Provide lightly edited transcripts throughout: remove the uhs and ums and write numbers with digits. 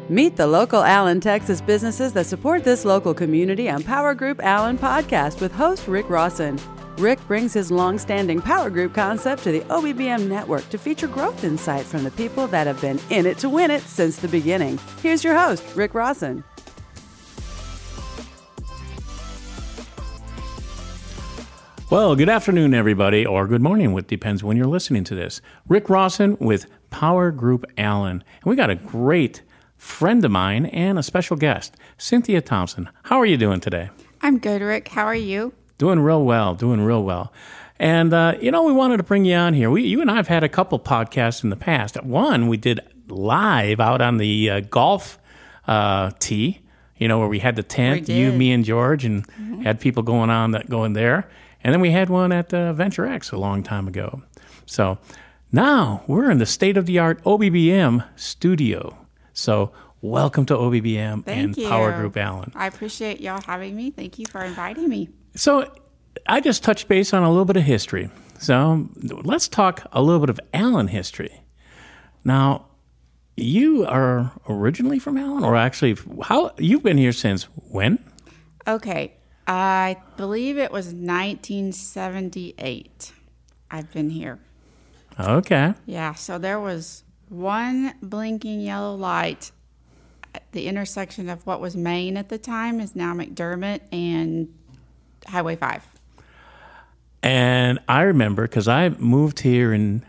Meet the local Allen, Texas businesses that support this local community on Power Group Allen podcast with host Rick Rawson. Rick brings his long-standing Power Group concept to the OBBM network to feature growth insight from the people that have been in it to win it since the beginning. Here's your host, Rick Rawson. Well, good afternoon, everybody, or good morning. It depends when you're listening to this. Rick Rawson with Power Group Allen. And we got a great friend of mine and a special guest, Cynthia Thompson. How are you doing today? I'm good, Rick. How are you? Doing real well. And, we wanted to bring you on here. You and I have had a couple podcasts in the past. One we did live out on the golf tee, where we had the tent, you, me, and George, and had people going there. And then we had one at Venture X a long time ago. So now we're in the state-of-the-art OBBM studio. So welcome to OBBM and Power Group Allen. I appreciate y'all having me. Thank you for inviting me. So I just touched base on a little bit of history. So let's talk a little bit of Allen history. Now, you are originally from Allen, or actually, you've been here since when? Okay. I believe it was 1978. I've been here. Okay. Yeah, so there was one blinking yellow light at the intersection of what was Main at the time is now McDermott and Highway 5. And I remember, because I moved here in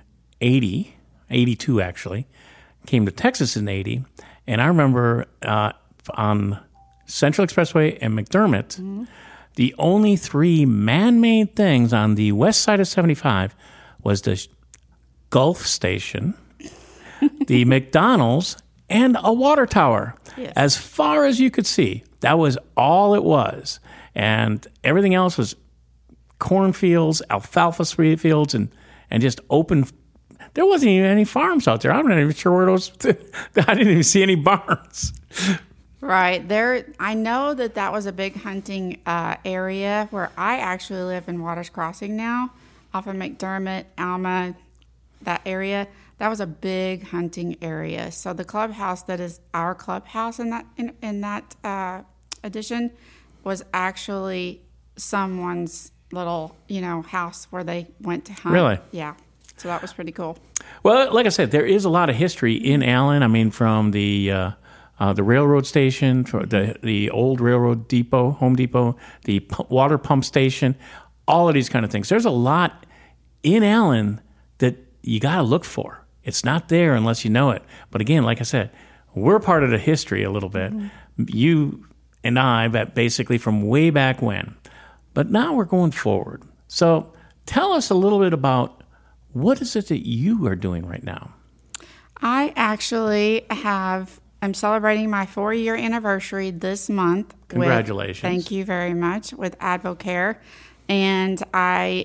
82 actually, came to Texas in 80, and I remember on Central Expressway and McDermott, the only three man-made things on the west side of 75 was the Gulf Station, the McDonald's, and a water tower. Yes. As far as you could see, that was all it was. And everything else was cornfields, alfalfa fields, and just open. There wasn't even any farms out there. I'm not even sure where those. I didn't even see any barns. Right there, I know that was a big hunting area where I actually live in Waters Crossing now, off of McDermott, Alma, that area. That was a big hunting area. So the clubhouse that is our clubhouse in that edition was actually someone's little house where they went to hunt. Really? Yeah. So that was pretty cool. Well, like I said, there is a lot of history in Allen. I mean, from the railroad station, the old railroad depot, Home Depot, the water pump station, all of these kind of things. There's a lot in Allen that you got to look for. It's not there unless you know it. But again, like I said, we're part of the history a little bit. You and I, but basically from way back when. But now we're going forward. So tell us a little bit about what is it that you are doing right now? I actually I'm celebrating my 4-year anniversary this month. Congratulations. Thank you very much, with AdvoCare. And a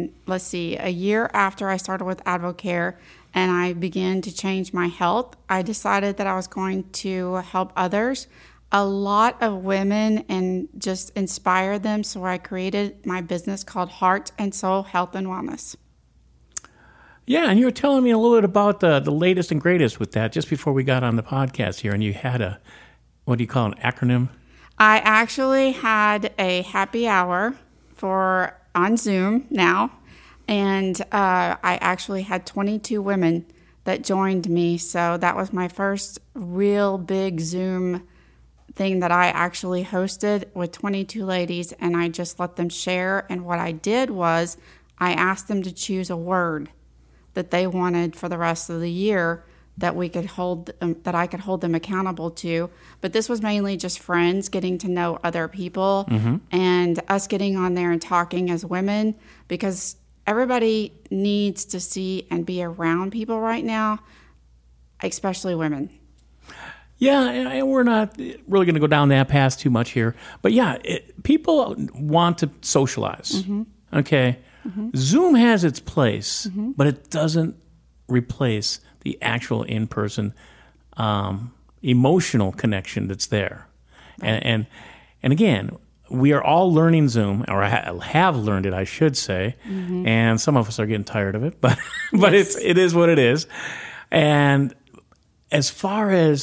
year after I started with AdvoCare and I began to change my health, I decided that I was going to help others, a lot of women, and just inspire them. So I created my business called Heart and Soul Health and Wellness. Yeah, and you were telling me a little bit about the latest and greatest with that just before we got on the podcast here, and you had what do you call an acronym? I actually had a happy hour on Zoom now, and I actually had 22 women that joined me, so that was my first real big Zoom thing that I actually hosted with 22 ladies, and I just let them share, and what I did was I asked them to choose a word that they wanted for the rest of the year that we could that I could hold them accountable to. But this was mainly just friends getting to know other people and us getting on there and talking as women, because everybody needs to see and be around people right now, especially women. Yeah, and we're not really going to go down that path too much here. But yeah, people want to socialize, okay? Zoom has its place, but it doesn't replace the actual in-person emotional connection that's there. And again, we are all learning Zoom, or have learned it, I should say, and some of us are getting tired of it, but Yes. it is what it is. And as far as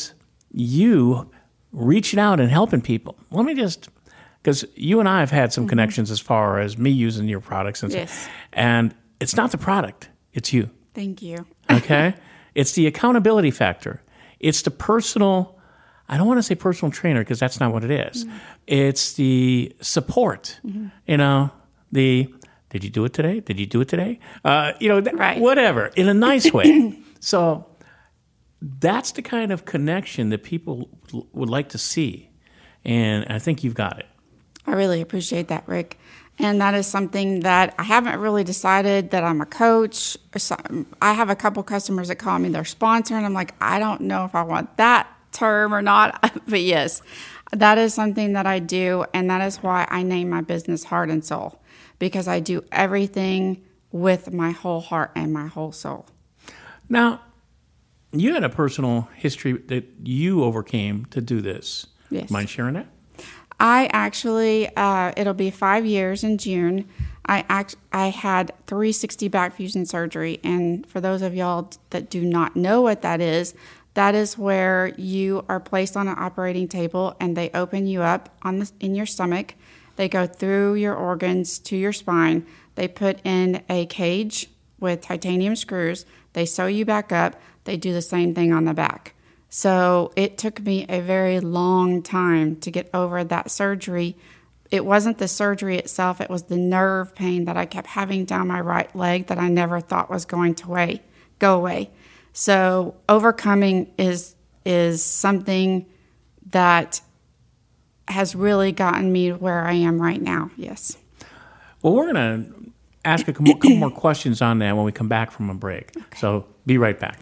you reaching out and helping people. Let me just, because you and I have had some connections as far as me using your products and Yes. stuff. And it's not the product, it's you. Thank you. Okay? It's the accountability factor. It's the personal, I don't want to say personal trainer because that's not what it is. It's the support. You know, did you do it today? Did you do it today? Right. Whatever, in a nice way. So that's the kind of connection that people would like to see. And I think you've got it. I really appreciate that, Rick. And that is something that I haven't really decided that I'm a coach. I have a couple customers that call me their sponsor, and I'm like, I don't know if I want that term or not. But yes, that is something that I do, and that is why I name my business Heart and Soul, because I do everything with my whole heart and my whole soul. Now, you had a personal history that you overcame to do this. Yes. Mind sharing that? I actually, it'll be 5 years in June. I had 360 back fusion surgery, and for those of y'all that do not know what that is where you are placed on an operating table and they open you up in your stomach. They go through your organs to your spine. They put in a cage with titanium screws. They sew you back up. They do the same thing on the back. So it took me a very long time to get over that surgery. It wasn't the surgery itself. It was the nerve pain that I kept having down my right leg that I never thought was going to go away. So overcoming is something that has really gotten me where I am right now. Yes. Well, we're going to ask a couple more questions on that when we come back from a break. Okay. So be right back.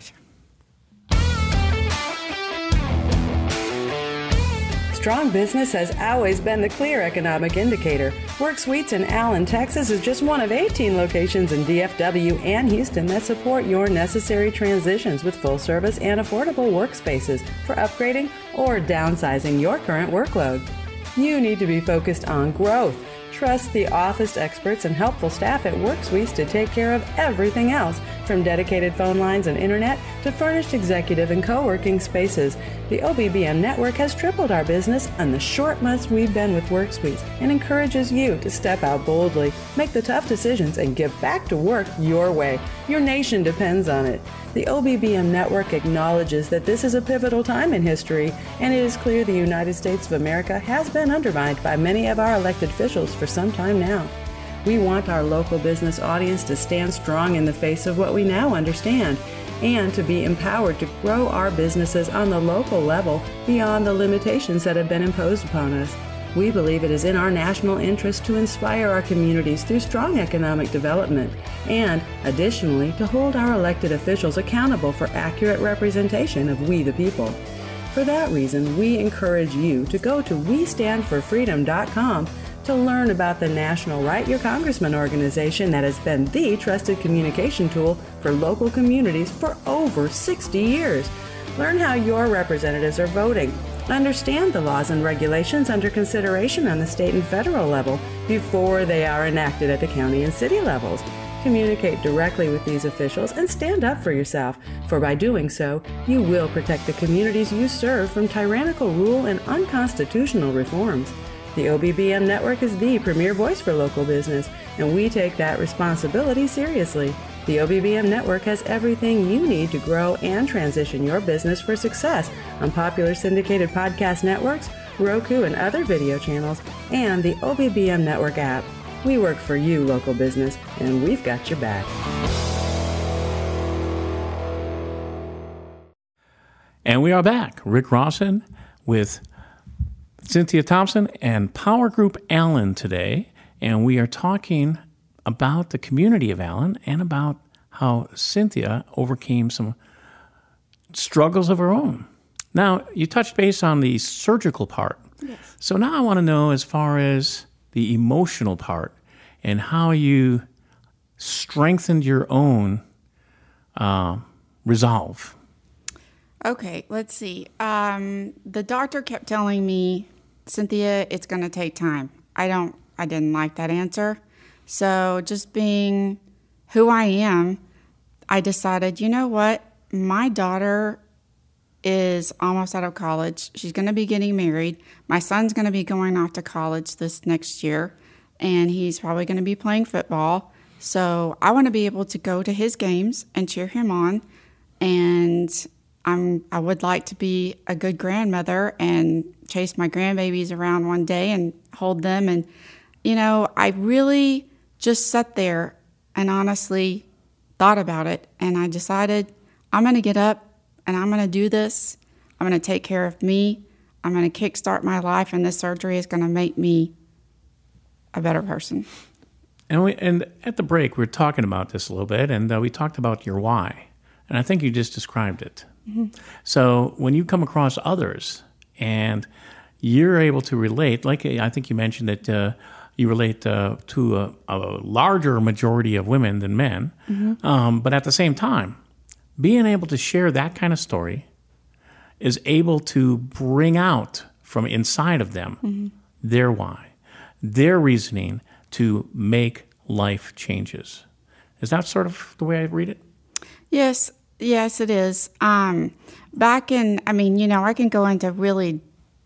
Strong business has always been the clear economic indicator. Work Suites in Allen, Texas is just one of 18 locations in DFW and Houston that support your necessary transitions with full service and affordable workspaces for upgrading or downsizing your current workload. You need to be focused on growth. Trust the office experts and helpful staff at Work Suites to take care of everything else, from dedicated phone lines and internet to furnished executive and co-working spaces. The OBBM network has tripled our business in the short months we've been with Work Suites and encourages you to step out boldly, make the tough decisions, and get back to work your way. Your nation depends on it. The OBBM network acknowledges that this is a pivotal time in history, and it is clear the United States of America has been undermined by many of our elected officials for some time now. We want our local business audience to stand strong in the face of what we now understand, and to be empowered to grow our businesses on the local level beyond the limitations that have been imposed upon us. We believe it is in our national interest to inspire our communities through strong economic development, and additionally to hold our elected officials accountable for accurate representation of we the people. For that reason, we encourage you to go to WeStandForFreedom.com to learn about the National Write Your Congressman organization that has been the trusted communication tool for local communities for over 60 years. Learn how your representatives are voting. Understand the laws and regulations under consideration on the state and federal level before they are enacted at the county and city levels. Communicate directly with these officials and stand up for yourself, for by doing so, you will protect the communities you serve from tyrannical rule and unconstitutional reforms. The OBBM network is the premier voice for local business, and we take that responsibility seriously. The OBBM network has everything you need to grow and transition your business for success on popular syndicated podcast networks, Roku and other video channels, and the OBBM network app. We work for you, local business, and we've got your back. And we are back. Rick Rawson with Cynthia Thompson and Power Group Allen today, and we are talking about the community of Allen and about how Cynthia overcame some struggles of her own. Now, you touched base on the surgical part. Yes. So now I want to know, as far as the emotional part and how you strengthened your own resolve. Okay, let's see. The doctor kept telling me, Cynthia, it's going to take time. I didn't like that answer. So just being who I am, I decided, you know what? My daughter is almost out of college. She's going to be getting married. My son's going to be going off to college this next year, and he's probably going to be playing football. So I want to be able to go to his games and cheer him on. And I would like to be a good grandmother and chase my grandbabies around one day and hold them. And, I really just sat there and honestly thought about it. And I decided I'm going to get up and I'm going to do this. I'm going to take care of me. I'm going to kickstart my life. And this surgery is going to make me a better person. And at the break, we were talking about this a little bit, and we talked about your why. And I think you just described it. Mm-hmm. So when you come across others and you're able to relate, like I think you mentioned that you relate to a larger majority of women than men, mm-hmm. But at the same time, being able to share that kind of story is able to bring out from inside of them mm-hmm. their why, their reasoning to make life changes. Is that sort of the way I read it? Yes, it is. I can go into really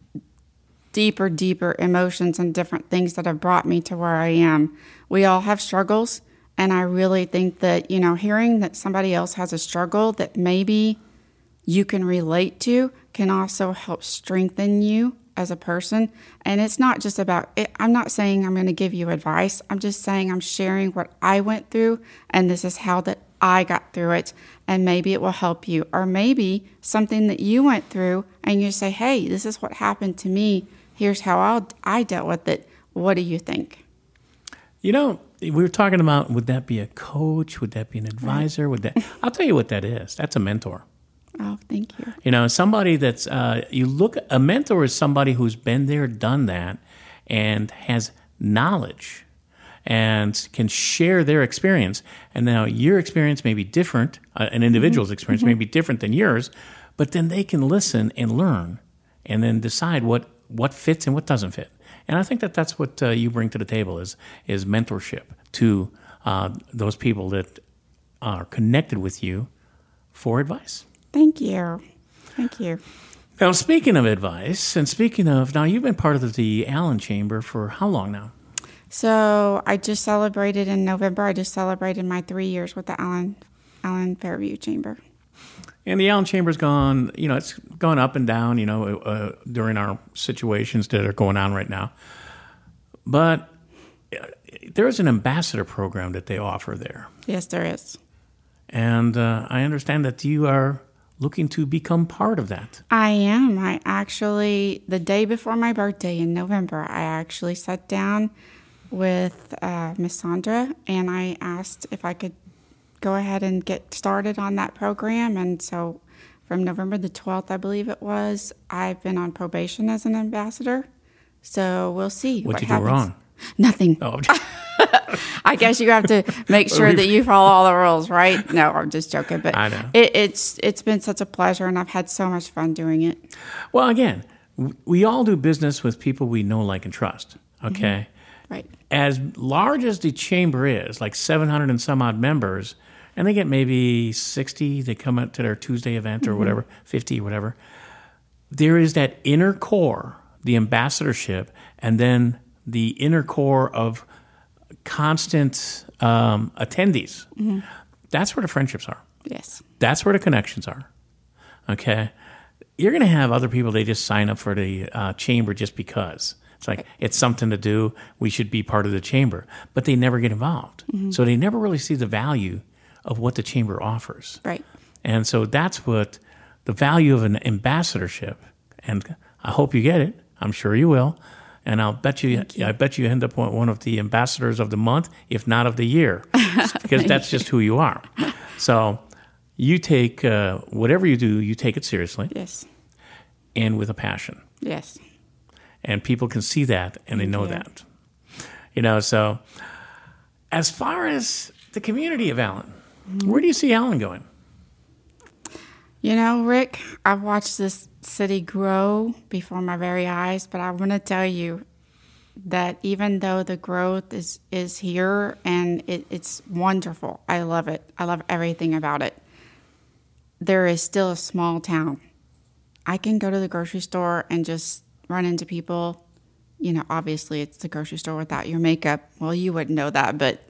deeper emotions and different things that have brought me to where I am. We all have struggles, and I really think that, hearing that somebody else has a struggle that maybe you can relate to can also help strengthen you as a person. And it's not just about it. I'm not saying I'm going to give you advice. I'm just saying I'm sharing what I went through, and this is how that I got through it, and maybe it will help you. Or maybe something that you went through and you say, hey, this is what happened to me. Here's how I dealt with it. What do you think? We were talking about, would that be a coach? Would that be an advisor? Right. I'll tell you what that is. That's a mentor. Oh, thank you. Somebody that's, a mentor is somebody who's been there, done that, and has knowledge and can share their experience. And now your experience may be different, an individual's mm-hmm. experience mm-hmm. may be different than yours, but then they can listen and learn and then decide what fits and what doesn't fit. And I think that's what you bring to the table is mentorship to those people that are connected with you for advice. Thank you. Now, speaking of advice, and now you've been part of the Allen Chamber for how long now? So I just celebrated in November. I just celebrated my 3 years with the Allen Fairview Chamber. And the Allen Chamber's gone, it's gone up and down, during our situations that are going on right now. But there is an ambassador program that they offer there. Yes, there is. And I understand that you are looking to become part of that. I am. The day before my birthday in November, I actually sat down with Miss Sandra, and I asked if I could go ahead and get started on that program. And so from November the 12th, I believe it was, I've been on probation as an ambassador. So we'll see what happens. What'd you do wrong? Nothing. Oh. I guess you have to make sure that you follow all the rules, right? No, I'm just joking. But I know. It's been such a pleasure, and I've had so much fun doing it. Well, again, we all do business with people we know, like, and trust, okay? Mm-hmm. Right. As large as the chamber is, like 700 and some odd members, and they get maybe 60, they come out to their Tuesday event or mm-hmm. whatever, 50, whatever. There is that inner core, the ambassadorship, and then the inner core of constant attendees. Mm-hmm. That's where the friendships are. Yes. That's where the connections are. Okay? You're going to have other people, they just sign up for the chamber just because. It's like, it's something to do. We should be part of the chamber. But they never get involved. Mm-hmm. So they never really see the value of what the chamber offers. Right. And so that's what the value of an ambassadorship, and I hope you get it. I'm sure you will. And I bet you end up one of the ambassadors of the month, if not of the year, because that's just who you are. So you take whatever you do, you take it seriously. Yes. And with a passion. Yes. And people can see that, and they know that. So as far as the community of Allen, where do you see Allen going? Rick, I've watched this city grow before my very eyes, but I want to tell you that even though the growth is here and it's wonderful, I love it. I love everything about it. There is still a small town I can go to the grocery store and just run into people. You know, obviously it's the grocery store without your makeup. Well, you wouldn't know that, but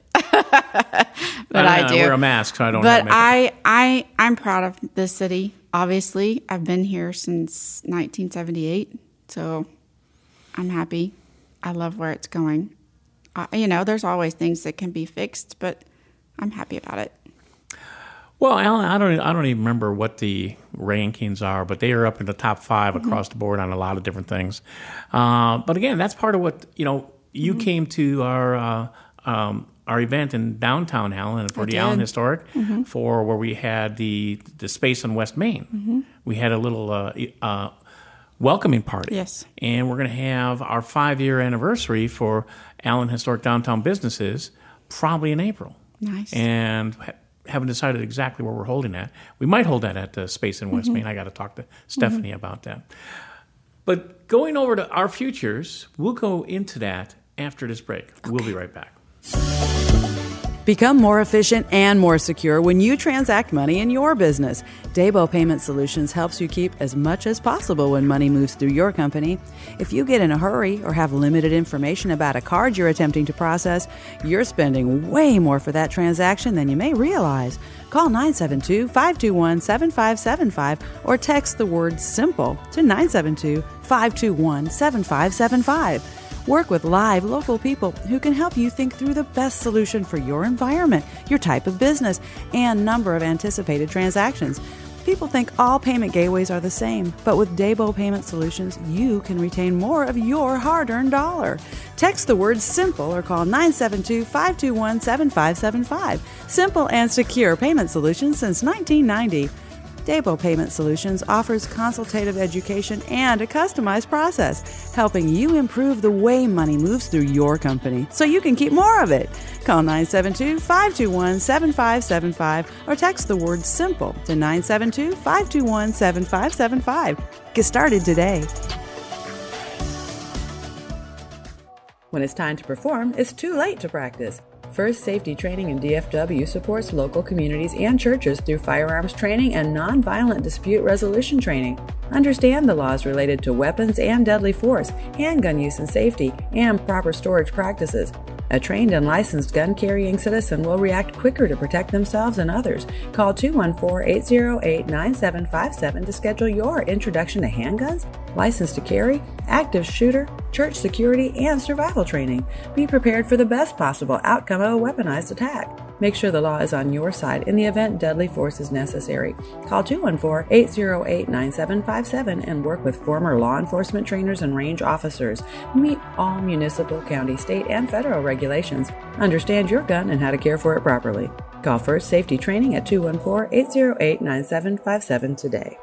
I do. I wear a mask, so I don't have makeup. But I'm proud of this city. Obviously, I've been here since 1978, so I'm happy. I love where it's going. You know, there's always things that can be fixed, but I'm happy about it. Well, Alan, I don't even remember what the rankings are, but they are up in the top 5 across the board on a lot of different things. But again, that's part of what, you know, you came to our event in downtown Allen for the Allen Historic for where we had the space on West Main. We had a little welcoming party. Yes. And we're going to have our 5-year anniversary for Allen Historic Downtown Businesses probably in April. Nice. And haven't decided exactly where we're holding that. We might hold that at the space in West Main. I got to talk to Stephanie about that. But going over to our futures, we'll go into that after this break. Okay. We'll be right back. Become more efficient and more secure when you transact money in your business. Daybo Payment Solutions helps you keep as much as possible when money moves through your company. If you get in a hurry or have limited information about a card you're attempting to process, you're spending way more for that transaction than you may realize. Call 972-521-7575 or text the word SIMPLE to 972-521-7575. Work with live local people who can help you think through the best solution for your environment, your type of business, and number of anticipated transactions. People think all payment gateways are the same, but with Daybo Payment Solutions, you can retain more of your hard-earned dollar. Text the word SIMPLE or call 972-521-7575. Simple and secure payment solutions since 1990. Daybo Payment Solutions offers consultative education and a customized process, helping you improve the way money moves through your company so you can keep more of it. Call 972-521-7575 or text the word SIMPLE to 972-521-7575. Get started today. When it's time to perform, it's too late to practice. First Safety Training in DFW supports local communities and churches through firearms training and nonviolent dispute resolution training. Understand the laws related to weapons and deadly force, handgun use and safety, and proper storage practices. A trained and licensed gun-carrying citizen will react quicker to protect themselves and others. Call 214-808-9757 to schedule your introduction to handguns, license to carry, active shooter, church security, and survival training. Be prepared for the best possible outcome of a weaponized attack. Make sure the law is on your side in the event deadly force is necessary. Call 214-808-9757 and work with former law enforcement trainers and range officers. Meet all municipal, county, state, and federal regulations. Understand your gun and how to care for it properly. Call First Safety Training at 214-808-9757 today.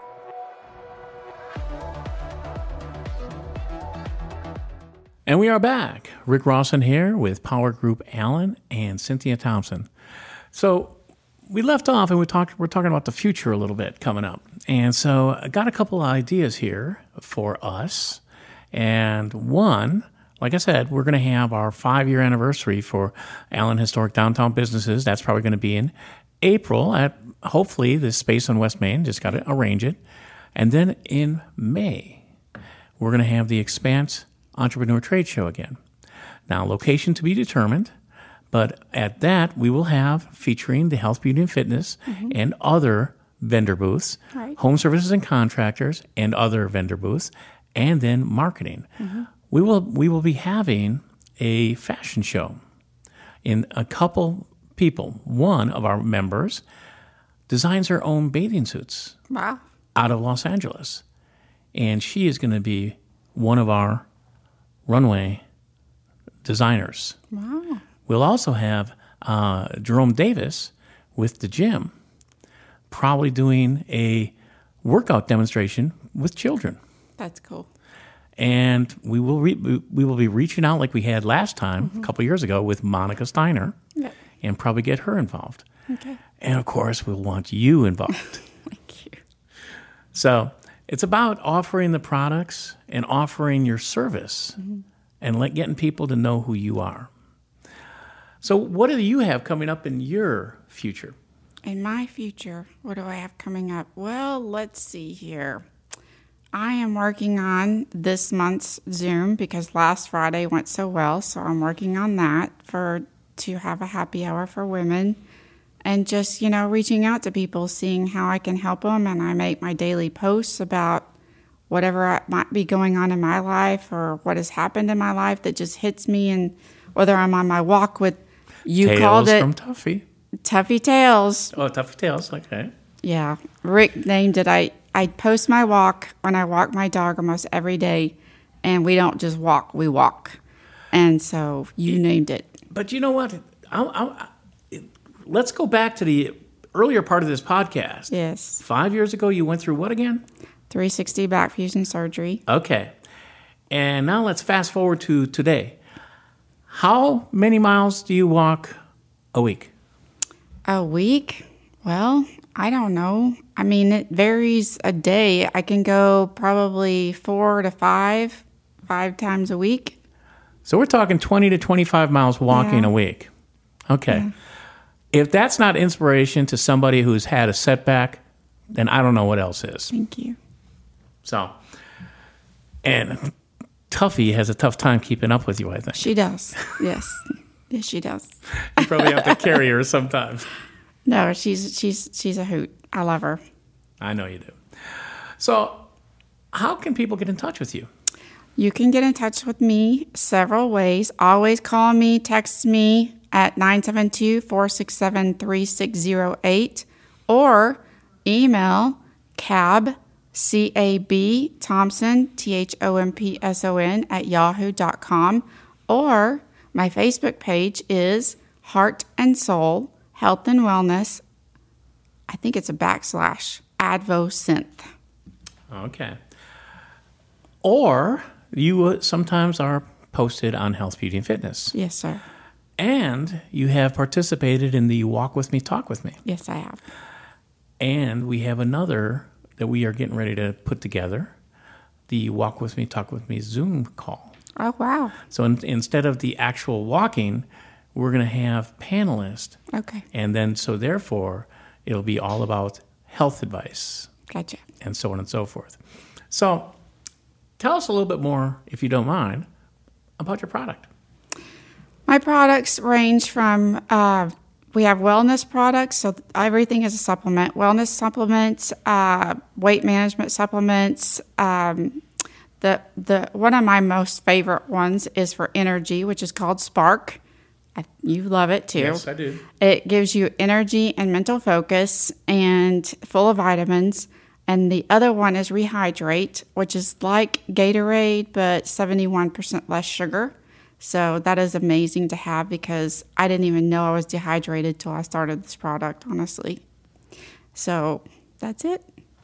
And we are back. Rick Rawson here with Power Group Allen and Cynthia Thompson. So we left off and we're talking about the future a little bit coming up. And so I got a couple of ideas here for us. And one, like I said, we're going to have our 5-year anniversary for Allen Historic Downtown Businesses. That's probably going to be in April at hopefully this space on West Main. Just got to arrange it. And then in May, we're going to have the Expanse Entrepreneur Trade Show again. Now, location to be determined, but at that, we will have featuring the health, beauty, and fitness and other vendor booths, home services and contractors and other vendor booths, and then marketing. We will be having a fashion show in a couple people. One of our members designs her own bathing suits out of Los Angeles, and she is going to be one of our runway designers. Wow. We'll also have Jerome Davis with the gym probably doing a workout demonstration with children. That's cool. And we will be reaching out like we had last time, a couple years ago, with Monica Steiner, and probably get her involved. Okay. And, of course, we'll want you involved. Thank you. So it's about offering the products and offering your service and getting people to know who you are. So what do you have coming up in your future? In my future, what do I have coming up? Well, let's see here. I am working on this month's Zoom because last Friday went so well. So I'm working on that to have a happy hour for women and just, reaching out to people, seeing how I can help them. And I make my daily posts about whatever might be going on in my life or what has happened in my life that just hits me. And whether I'm on my walk with, you Tales called it from Tuffy. Tuffy Tales. Oh, Tuffy Tales. Okay. Yeah. Rick named it. I post my walk when I walk my dog almost every day. And we don't just walk, we walk. And so you named it. But you know what? Let's go back to the earlier part of this podcast. Yes. 5 years ago, you went through what again? 360 back fusion surgery. Okay. And now let's fast forward to today. How many miles do you walk a week? A week? Well, I don't know. I mean, it varies a day. I can go probably 4 to 5 times a week. So we're talking 20 to 25 miles walking a week. Okay. Yeah. If that's not inspiration to somebody who's had a setback, then I don't know what else is. Thank you. So, and Tuffy has a tough time keeping up with you, I think. She does. Yes. Yes, she does. You probably have to carry her sometimes. No, she's a hoot. I love her. I know you do. So, how can people get in touch with you? You can get in touch with me several ways. Always call me, text me at 972-467-3608 or email CAB Thompson, THOMPSON @ yahoo.com, or my Facebook page is Heart and Soul Health and Wellness. I think it's a / AdvoSynth. Okay. Or you sometimes are posted on Health, Beauty, and Fitness. Yes, sir. And you have participated in the Walk With Me, Talk With Me. Yes, I have. And we have another that we are getting ready to put together, the Walk With Me, Talk With Me Zoom call. Oh, wow. So instead of the actual walking, we're going to have panelists. Okay. And then, so therefore, it'll be all about health advice. Gotcha. And so on and so forth. So tell us a little bit more, if you don't mind, about your product. My products range from, we have wellness products, so everything is a supplement. Wellness supplements, weight management supplements. The one of my most favorite ones is for energy, which is called Spark. You love it too. Yes, I do. It gives you energy and mental focus and full of vitamins. And the other one is Rehydrate, which is like Gatorade, but 71% less sugar. So that is amazing to have because I didn't even know I was dehydrated till I started this product, honestly. So that's it.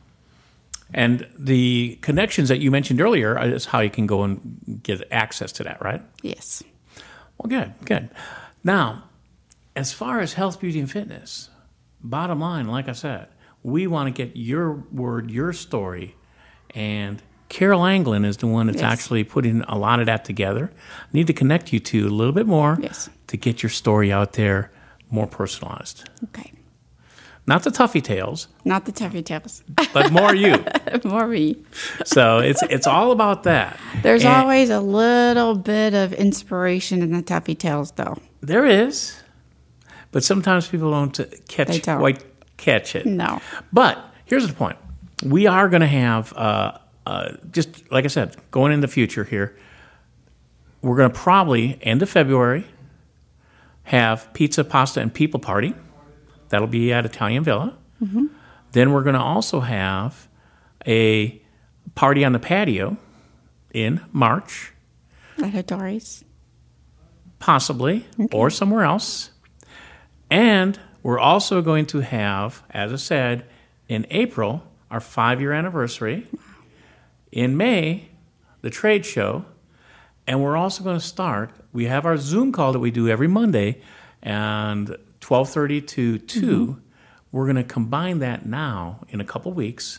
And the connections that you mentioned earlier is how you can go and get access to that, right? Yes. Well, good. Now, as far as health, beauty, and fitness, bottom line, like I said, we want to get your word, your story, and Carol Anglin is the one that's actually putting a lot of that together. I need to connect you two a little bit more to get your story out there more personalized. Okay. Not the Tuffy Tales. Not the Tuffy Tales. But more you. More me. So it's all about that. There's always a little bit of inspiration in the Tuffy Tales, though. There is. But sometimes people don't quite catch it. No. But here's the point. We are going to have, just like I said, going in the future here, we're going to probably, end of February, have pizza, pasta, and people party. That'll be at Italian Villa. Mm-hmm. Then we're going to also have a party on the patio in March. At Adori's? Possibly, or somewhere else. And we're also going to have, as I said, in April, our 5-year anniversary. In May, the trade show. And we're also going to start, we have our Zoom call that we do every Monday, and 12:30 to 2. Mm-hmm. We're going to combine that now in a couple weeks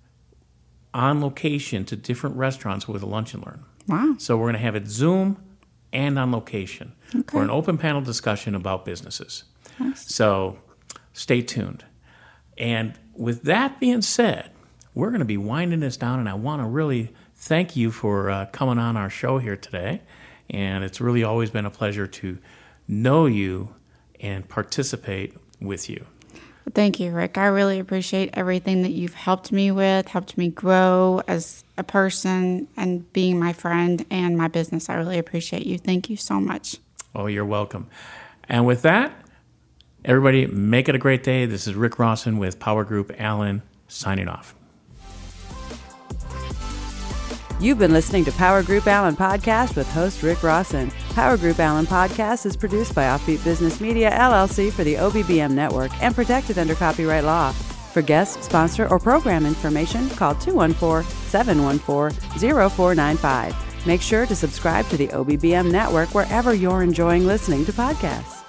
on location to different restaurants with a lunch and learn. Wow. So we're going to have it Zoom and on location for an open panel discussion about businesses. Nice. So stay tuned. And with that being said, we're going to be winding this down, and I want to really thank you for coming on our show here today. And it's really always been a pleasure to know you and participate with you. Thank you, Rick. I really appreciate everything that you've helped me with, helped me grow as a person and being my friend and my business. I really appreciate you. Thank you so much. Oh, you're welcome. And with that, everybody, make it a great day. This is Rick Rawson with Power Group Allen signing off. You've been listening to Power Group Allen Podcast with host Rick Rawson. Power Group Allen Podcast is produced by Offbeat Business Media, LLC for the OBBM Network and protected under copyright law. For guest, sponsor, or program information, call 214-714-0495. Make sure to subscribe to the OBBM Network wherever you're enjoying listening to podcasts.